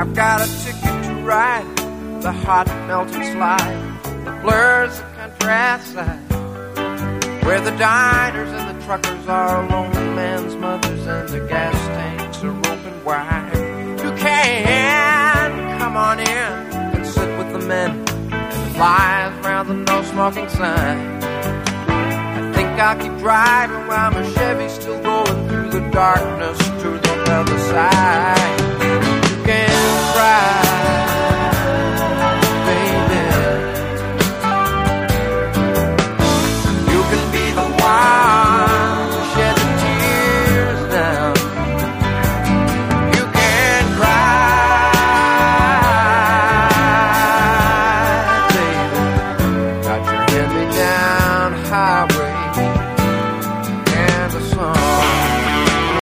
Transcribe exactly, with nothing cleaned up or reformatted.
I've got a ticket to ride the hot melting slide that blurs the country outside, where the diners and the truckers are lonely men's mothers and the gas tanks are open wide. You can come on in and sit with the men and flies around the no smoking sign. I think I'll keep driving while my Chevy's still going through the darkness to the other side.